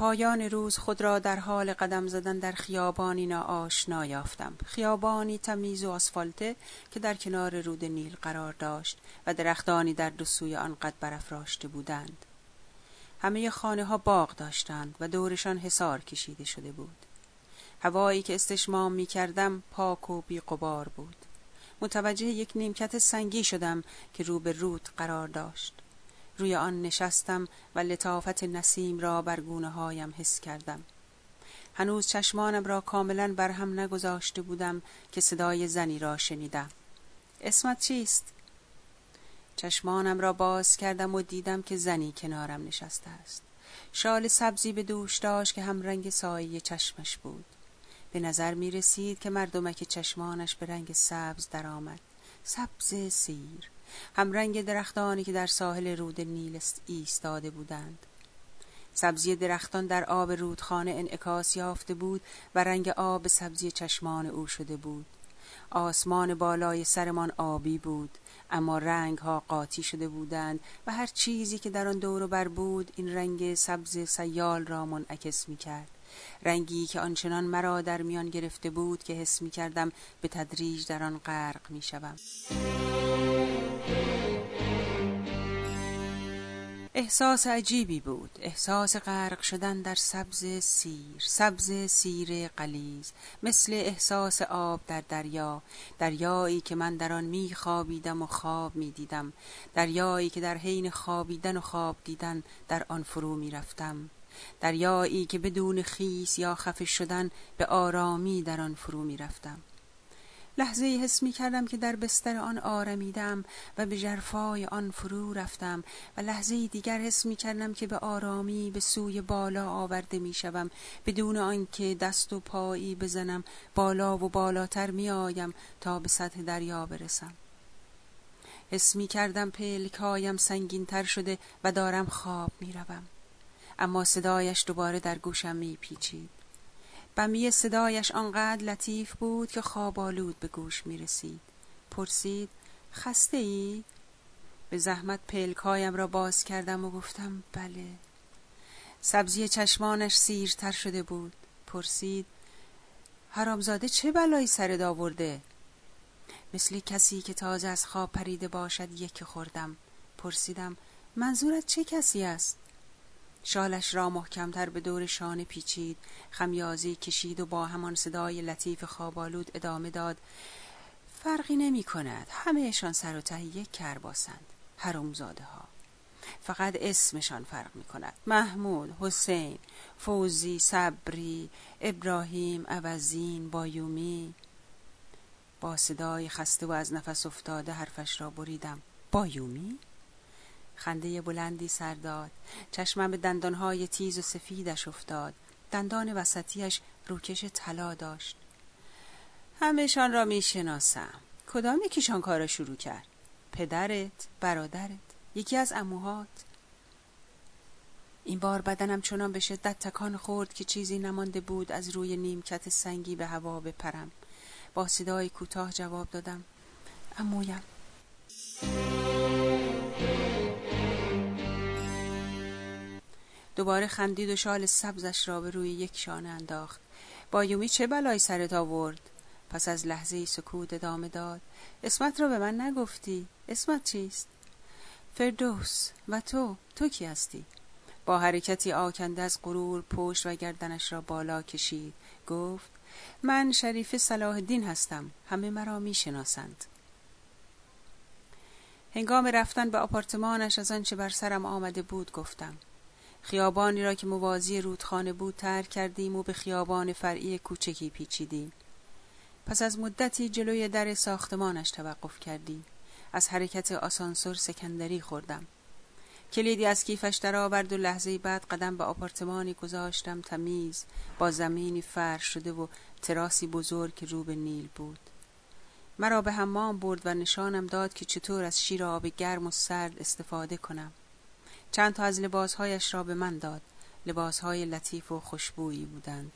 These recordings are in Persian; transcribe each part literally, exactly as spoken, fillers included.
پایان روز خود را در حال قدم زدن در خیابانی ناآشنا یافتم. خیابانی تمیز و آسفالته که در کنار رود نیل قرار داشت و درختانی در دو سوی آن قد برافراشته بودند. همه خانه ها باغ داشتند و دورشان حصار کشیده شده بود. هوایی که استشمام می کردم پاک و بی غبار بود. متوجه یک نیمکت سنگی شدم که رو به رود قرار داشت. روی آن نشستم و لطافت نسیم را بر گونه هایم حس کردم. هنوز چشمانم را کاملا برهم نگذاشته بودم که صدای زنی را شنیدم. اسمت چیست؟ چشمانم را باز کردم و دیدم که زنی کنارم نشسته است. شال سبزی به دوش داشت که هم رنگ سایه چشمش بود. به نظر می رسید که مردمک چشمانش به رنگ سبز در آمد. سبز سیر، هم رنگ درختانی که در ساحل رود نیل ایستاده بودند. سبزی درختان در آب رودخانه انعکاس یافته بود و رنگ آب سبزی چشمان او شده بود. آسمان بالای سرمان آبی بود، اما رنگ ها قاطی شده بودند و هر چیزی که در آن دور و بر بود این رنگ سبز سیال را منعکس می کرد. رنگی که آنچنان مرا در میان گرفته بود که حس می کردم به تدریج در آن غرق می شدم. احساس عجیبی بود، احساس غرق شدن در سبز سیر، سبز سیر غلیظ، مثل احساس آب در دریا، دریایی که من در آن می خوابیدم و خواب می دیدم، دریایی که در حین خوابیدن و خواب دیدن در آن فرو می رفتم، دریایی که بدون خیس یا خفه شدن به آرامی در آن فرو می رفتم. لحظه ای حس می کردم که در بستر آن آرمیدم و به ژرفای آن فرو رفتم و لحظه دیگر حس می کردم که به آرامی به سوی بالا آورده می شوم، بدون آنکه دست و پایی بزنم بالا و بالاتر می آیم تا به سطح دریا برسم. حس می کردم پلکایم سنگین تر شده و دارم خواب می روم. اما صدایش دوباره در گوشم می پیچید. بمی صدایش آنقدر لطیف بود که خواب آلود به گوش می رسید. پرسید خسته ای؟ به زحمت پلکایم را باز کردم و گفتم بله. سبزی چشمانش سیرتر شده بود. پرسید حرامزاده چه بلایی سرت آورده؟ مثل کسی که تازه از خواب پریده باشد یک خوردم. پرسیدم منظورت چه کسی است؟ شالش را محکمتر به دور شانه پیچید، خمیازه کشید و با همان صدای لطیف خوابالود ادامه داد فرقی نمی کند، همهشان سر و ته یک کرباسند، حرامزاده ها. فقط اسمشان فرق می کند. محمود، حسین، فوزی، صبری، ابراهیم، عوضین، بایومی. با صدای خسته و از نفس افتاده حرفش را بریدم. بایومی؟ خنده بلندی سر داد. چشمم به دندانهای تیز و سفیدش افتاد. دندان وسطیش روکش طلا داشت. همه‌شان را می شناسم. کدام یکیشان کار را شروع کرد؟ پدرت؟ برادرت؟ یکی از عموهات؟ این بار بدنم چنان به شدت تکان خورد که چیزی نمانده بود از روی نیمکت سنگی به هوا بپرم. با صدای کوتاه جواب دادم عمویم. دوباره خندید و شال سبزش را به روی یک شانه انداخت. بایومی چه بلایی سرت آورد؟ پس از لحظه سکوت ادامه داد اسمت را به من نگفتی. اسمت چیست؟ فردوس. و تو؟ تو کی هستی؟ با حرکتی آکنده از غرور پشت و گردنش را بالا کشید. گفت من شریف صلاح الدین هستم. همه مرا می شناسند. هنگام رفتن به آپارتمانش از آنچه بر سرم آمده بود گفتم. خیابانی را که موازی رودخانه بود ترک کردیم و به خیابان فرعی کوچکی پیچیدیم. پس از مدتی جلوی در ساختمانش توقف کردیم. از حرکت آسانسور سکندری خوردم. کلیدی از کیفش در آورد و لحظه بعد قدم به آپارتمانی گذاشتم تمیز با زمینی فرش شده و تراسی بزرگ که رو به نیل بود. مرا به حمام برد و نشانم داد که چطور از شیر آب گرم و سرد استفاده کنم. چند تا از لباسهایش را به من داد. لباسهای لطیف و خوشبویی بودند.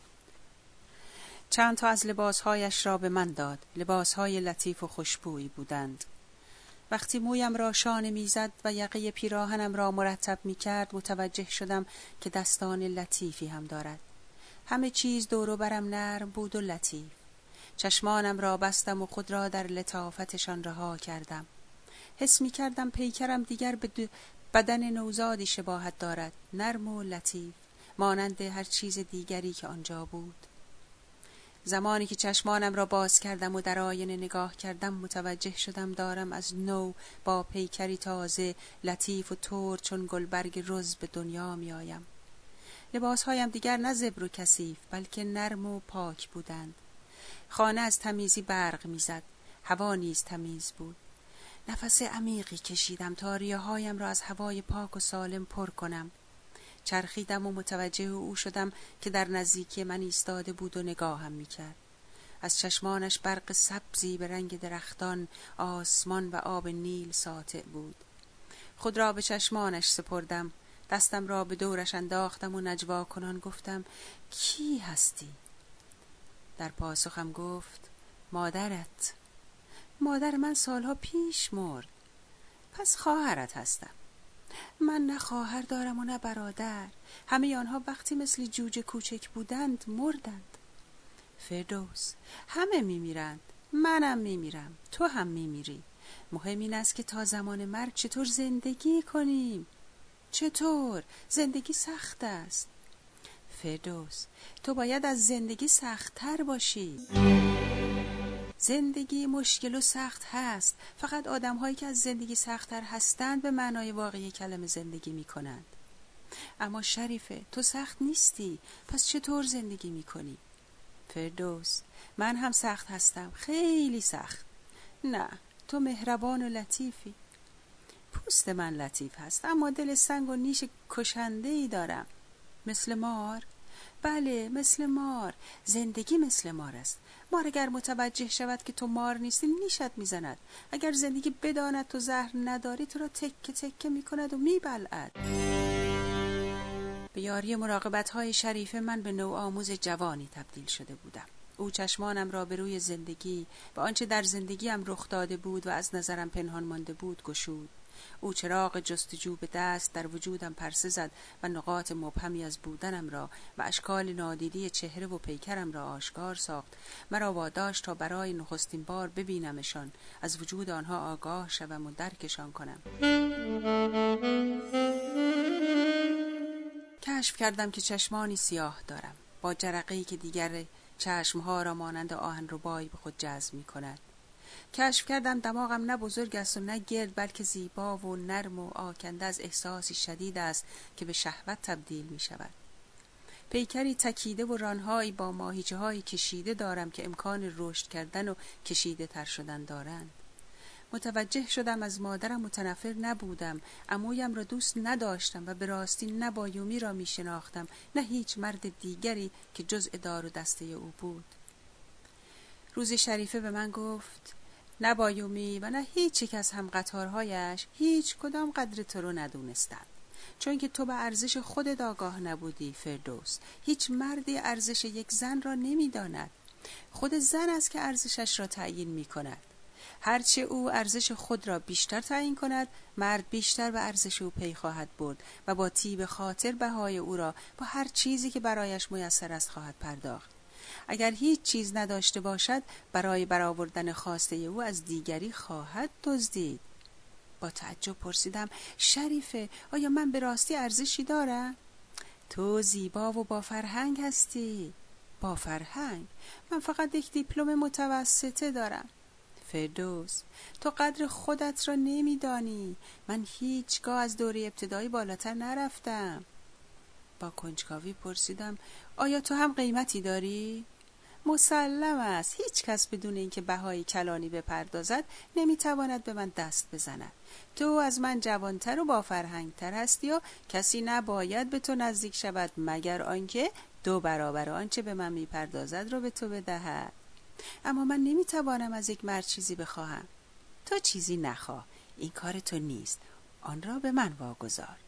چند تا از لباسهایش را به من داد. لباسهای لطیف و خوشبویی بودند. وقتی مویم را شانه میزد و یقه پیراهنم را مرتب میکرد متوجه شدم که دستان لطیفی هم دارد. همه چیز دور و برم نرم بود و لطیف. چشمانم را بستم و خود را در لطافتشان رها کردم. حس میکردم پیکرم دیگر به بدن نوزادی شباهت دارد، نرم و لطیف، مانند هر چیز دیگری که آنجا بود. زمانی که چشمانم را باز کردم و در آینه نگاه کردم متوجه شدم دارم از نو با پیکری تازه، لطیف و تور چون گلبرگ رز به دنیا می آیم. لباسهایم دیگر نه زبر و کثیف بلکه نرم و پاک بودند. خانه از تمیزی برق می زد. هوا نیز تمیز بود. نفس عمیقی کشیدم تا ریه‌هایم را از هوای پاک و سالم پر کنم. چرخیدم و متوجه او شدم که در نزدیکی من ایستاده بود و نگاهم می‌کرد. از چشمانش برق سبزی به رنگ درختان، آسمان و آب نیل ساطع بود. خود را به چشمانش سپردم، دستم را به دورش انداختم و نجوا کنان گفتم کی هستی؟ در پاسخم گفت مادرت. مادر من سالها پیش مرد. پس خواهرت هستم. من نه خواهر دارم و نه برادر. همه آنها وقتی مثل جوجه کوچک بودند مردند. فردوس، همه میمیرند. منم میمیرم. تو هم میمیری. مهم این است که تا زمان مرگ چطور زندگی کنیم. چطور؟ زندگی سخت است. فردوس، تو باید از زندگی سخت‌تر باشی. زندگی مشکل و سخت هست. فقط آدم‌هایی که از زندگی سخت‌تر هستند به معنای واقعی کلمه زندگی می‌کنند. اما شریفه، تو سخت نیستی. پس چطور زندگی می‌کنی؟ فردوس، من هم سخت هستم. خیلی سخت. نه، تو مهربان و لطیفی. پوست من لطیف هست اما دل سنگ و نیش کشنده‌ای دارم. مثل مار؟ بله، مثل مار. زندگی مثل مار است. مار اگر متوجه شود که تو مار نیستی نیشت میزند. اگر زندگی بداند تو زهر نداری تو را تکه تکه میکند و میبلعد. به یاری مراقبت‌های شریفه من به نوآموز جوانی تبدیل شده بودم. او چشمانم را به روی زندگی و آنچه در زندگیم رخ داده بود و از نظرم پنهان مانده بود گشود. او چراغ جستجو به دست در وجودم پرسه زد و نقاط مبهمی از بودنم را و اشکال نادیده چهره و پیکرم را آشکار ساخت. مرا واداشت تا برای نخستین بار ببینمشان، از وجود آنها آگاه شوم و درکشان کنم. کشف کردم که چشمانی سیاه دارم، با جرقه‌ای که دیگر چشمها را مانند آهن ربای به خود جذب می کند. کشف کردم دماغم نه بزرگ است و نه گرد بلکه زیبا و نرم و آکنده از احساسی شدید است که به شهوت تبدیل می شود. پیکری تکیده و رانهایی با ماهیچه های کشیده دارم که امکان رشد کردن و کشیده تر شدن دارند. متوجه شدم از مادرم متنفر نبودم. عمویم را دوست نداشتم و به راستی نه بایومی را می شناختم نه هیچ مرد دیگری که جزء دار و دسته او بود. روزی شریفه به من گفت نه بایومی و نه هیچ یک از هم قطارهایش هیچ کدام قدر تو رو ندونستند، چون که تو به ارزش خودت آگاه نبودی. فردوس، هیچ مردی ارزش یک زن را نمیداند. خود زن است که ارزشش را تعیین می کند. هرچه او ارزش خود را بیشتر تعیین کند، مرد بیشتر به ارزش او پی خواهد برد و با طیب خاطر بهای او را با هر چیزی که برایش میسر است خواهد پرداخت. اگر هیچ چیز نداشته باشد برای برآوردن خواسته او از دیگری خواهد دزدید. با تعجب پرسیدم شریفه، آیا من به راستی ارزشی دارم؟ تو زیبا و با فرهنگ هستی. با فرهنگ؟ من فقط یک دیپلم متوسطه دارم. فردوس، تو قدر خودت را نمیدانی. من هیچگاه از دوره ابتدایی بالاتر نرفتم. با کنجکاوی پرسیدم آیا تو هم قیمتی داری؟ مسلم است. هیچ کس بدون اینکه بهای کلانی بپردازد نمیتواند به من دست بزند. تو از من جوانتر و با فرهنگتر هستی و کسی نباید به تو نزدیک شود مگر آنکه دو برابر آنچه به من میپردازد را به تو بدهد. اما من نمیتوانم از یک مرد چیزی بخواهم. تو چیزی نخواه، این کار تو نیست. آن را به من واگذار.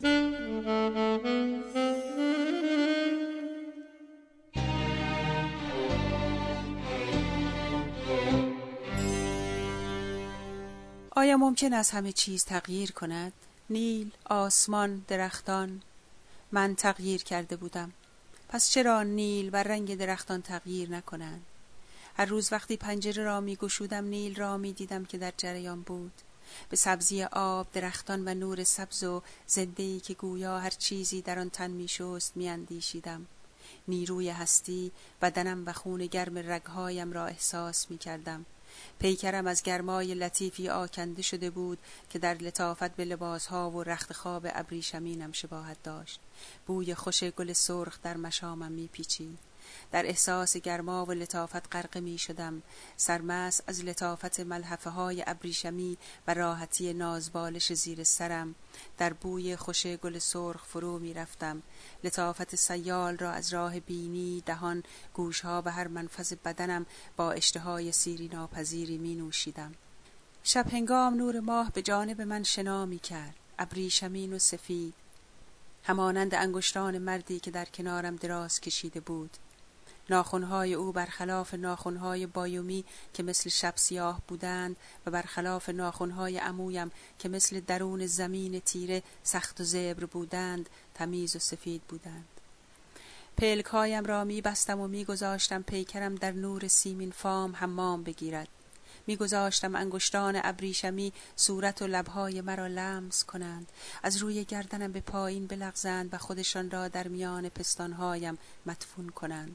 آیا ممکن است همه چیز تغییر کند؟ نیل، آسمان، درختان. من تغییر کرده بودم. پس چرا نیل و رنگ درختان تغییر نکنند؟ هر روز وقتی پنجره را می گشودم نیل را می دیدم که در جریان بود. به سبزی آب، درختان و نور سبز و زنده‌ای که گویا هر چیزی در آن تن می شست می اندیشیدم. نیروی هستی، بدنم و خون گرم رگهایم را احساس می کردم. پیکرم از گرمای لطیفی آکنده شده بود که در لطافت به لباسها و رخت خواب ابریشمینم شباهت داشت. بوی خوش گل سرخ در مشامم می پیچید. در احساس گرما و لطافت غرقه می شدم، سرمست از لطافت ملحفه های ابریشمی و راحتی نازبالش زیر سرم. در بوی خوش گل سرخ فرو می رفتم. لطافت سیال را از راه بینی، دهان، گوشها و هر منفذ بدنم با اشتهای سیری ناپذیری می نوشیدم. شب هنگام نور ماه به جانب من شنا می کرد، ابریشمین و سفید، همانند انگشتان مردی که در کنارم دراز کشیده بود. ناخن‌های او برخلاف ناخن‌های بایومی که مثل شب سیاه بودند و برخلاف ناخن‌های عمویم که مثل درون زمین تیره سخت و زبر بودند، تمیز و سفید بودند. پلک‌هایم را می بستم و می گذاشتم پیکرم در نور سیمین فام حمام بگیرد. می گذاشتم انگشتان ابریشمی صورت و لبهای مرا لمس کنند، از روی گردنم به پایین بلغزند و خودشان را در میان پستانهایم مدفون کنند.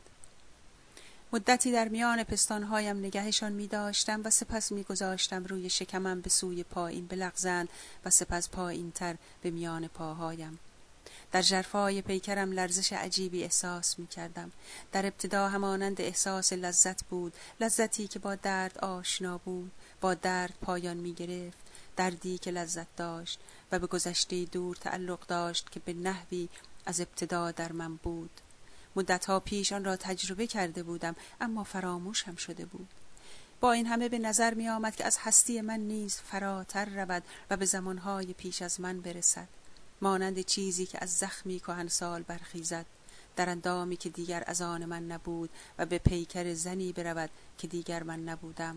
مدتی در میان پستانهایم نگهشان می داشتم و سپس می گذاشتم روی شکمم به سوی پایین بلغزند و سپس پایین تر به میان پاهایم. در ژرفای پیکرم لرزش عجیبی احساس می کردم. در ابتدا همانند احساس لذت بود، لذتی که با درد آشنا بود، با درد پایان می گرفت، دردی که لذت داشت و به گذشته دور تعلق داشت که به نحوی از ابتدا در من بود. مدتها پیش آن را تجربه کرده بودم، اما فراموشم شده بود. با این همه به نظر می آمد که از هستی من نیز فراتر رود و به زمانهای پیش از من برسد، مانند چیزی که از زخمی کهنسال برخیزد، در اندامی که دیگر از آن من نبود و به پیکر زنی برود که دیگر من نبودم.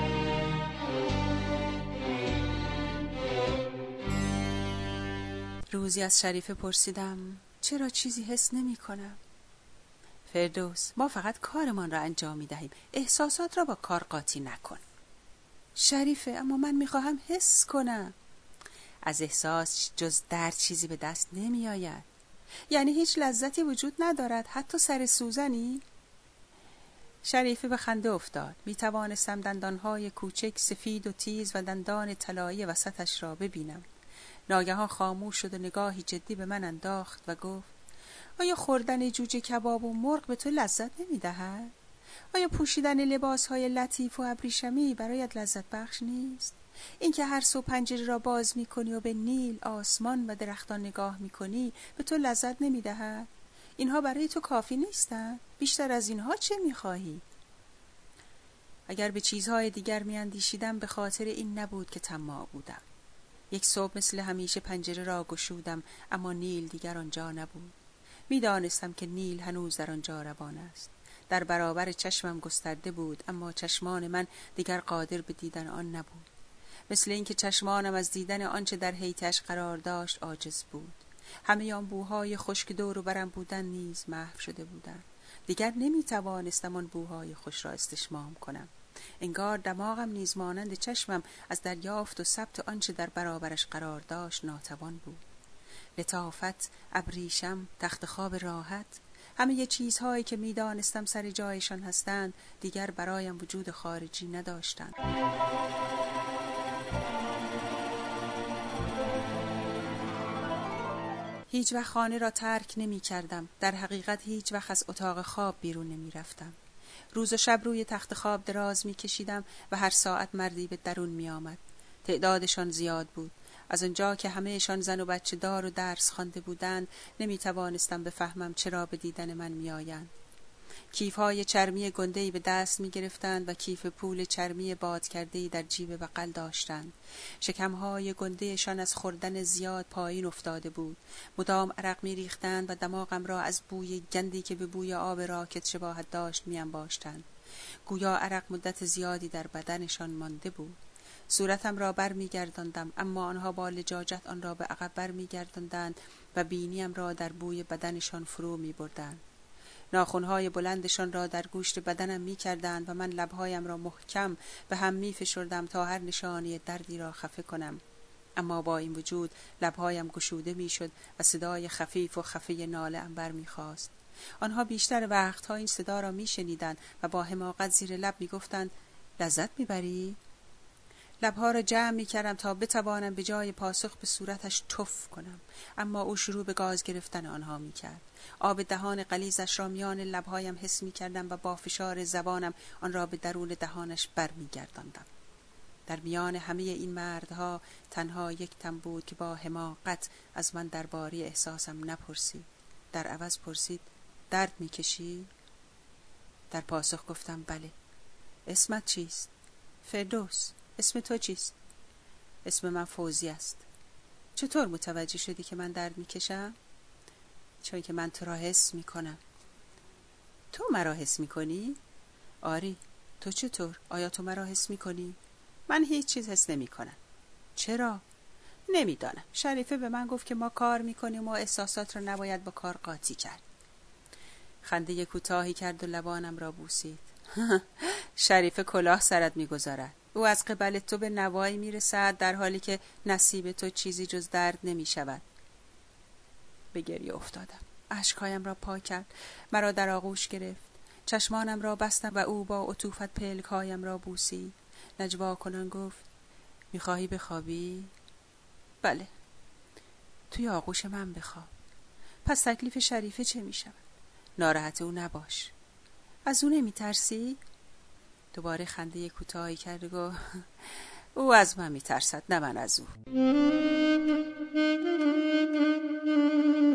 روزی از شریفه پرسیدم چرا چیزی حس نمی کنم؟ فردوس، ما فقط کارمان را انجام می دهیم، احساسات را با کار قاطی نکن. شریفه، اما من می خواهم حس کنم. از احساس جز درد چیزی به دست نمی آید. یعنی هیچ لذتی وجود ندارد، حتی سر سوزنی؟ شریفه به خنده افتاد. می توانستم دندانهای کوچک سفید و تیز و دندان طلایی وسطش را ببینم. ناگهان خاموش شد و نگاهی جدی به من انداخت و گفت آیا خوردن جوجه کباب و مرغ به تو لذت نمی دهد؟ آیا پوشیدن لباسهای لطیف و ابریشمی برایت لذت بخش نیست؟ اینکه هر صبح پنجره را باز می کنی و به نیل، آسمان و درختان نگاه می کنی به تو لذت نمی دهد؟ اینها برای تو کافی نیستند؟ بیشتر از اینها چه می خواهی؟ اگر به چیزهای دیگر می اندیشیدم به خاطر این نبود که طماع بودم. یک صبح مثل همیشه پنجره را گشودم، اما نیل دیگر آنجا نبود. می دانستم که نیل هنوز در آنجا روان است. در برابر چشمم گسترده بود، اما چشمان من دیگر قادر به دیدن آن نبود. مثل اینکه چشمانم از دیدن آنچه در حیطش قرار داشت عاجز بود. همه آن بوهای خشک دور و برم بودن نیز محو شده بودند. دیگر نمی توانستم آن بوهای خوش را استشمام کنم. انگار دماغم نیز مانند چشمم از دریافت و ثبت آنچه در برابرش قرار داشت ناتوان بود. لطافت، ابریشم، تخت خواب راحت، همه ی چیزهایی که می دانستم سر جایشان هستند دیگر برایم وجود خارجی نداشتند. هیچ وقت خانه را ترک نمی کردم. در حقیقت هیچ وقت از اتاق خواب بیرون نمی رفتم. روز و شب روی تخت خواب دراز می کشیدم و هر ساعت مردی به درون می آمد. تعدادشان زیاد بود. از آنجا که همهشان زن و بچه دار و درس خوانده بودند نمی توانستم بفهمم چرا به دیدن من می آیند. کیف‌های چرمی گنده‌ای به دست می گرفتند و کیف پول چرمی باد کرده‌ای در جیب بغل داشتند. شکم‌های گنده‌شان از خوردن زیاد پایین افتاده بود. مدام عرق می ریختند و دماغم را از بوی گندی که به بوی آب راکت شباهت داشت می انباشتند. گویا عرق مدت زیادی در بدنشان مانده بود. صورتم را بر می گرداندم، اما آنها با لجاجت آن را به عقب بر می گرداندند و بینیم را در بوی بدنشان فرو می بردند. ناخنهای بلندشان را در گوشت بدنم می کردند و من لبهایم را محکم به هم می فشردم تا هر نشانی دردی را خفه کنم. اما با این وجود لبهایم گشوده می شد و صدای خفیف و خفه ناله ام بر می خواست. آنها بیشتر وقتها این صدا را می شنیدند و با حماقت زیر لب می گفتند لذت می بری؟ لبها را جمع می کردم تا بتوانم به جای پاسخ به صورتش تف کنم، اما او شروع به گاز گرفتن آنها می کرد. آب دهان غلیظش را میان لبهایم حس می کردم و با فشار زبانم آن را به درون دهانش بر می گرداندم. در میان همه این مردها تنها یک تن بود که با حماقت از من درباره احساسم نپرسید. در عوض پرسید درد می کشی؟ در پاسخ گفتم بله. اسمت چیست؟ فردوس. اسم تو چیست؟ اسم من فوزی است. چطور متوجه شدی که من درد می کشم؟ چون که من تو را حس می کنم. تو مرا حس می کنی؟ آری. تو چطور؟ آیا تو مرا حس می کنی؟ من هیچ چیز حس نمی کنم. چرا؟ نمیدانم. شریفه به من گفت که ما کار می کنیم و احساسات را نباید با کار قاطی کرد. خنده کوتاهی کرد و لبانم را بوسید. شریفه کلاه سرت می گذارد. او از قبل تو به نوایی می رسد در حالی که نصیب تو چیزی جز درد نمی شود. به گریه افتادم. اشکهایم را پاک کرد. مرا در آغوش گرفت. چشمانم را بستم و او با عطوفت پلکهایم را بوسید. نجوا کنان گفت می خواهی بخوابی؟ بله. توی آغوش من بخواب. پس تکلیف شریفه چه می شود؟ ناراحت او نباش. از او نمی ترسی؟ دوباره خنده کوتاهی کرد و گفت او از من می ترسد نه من از او.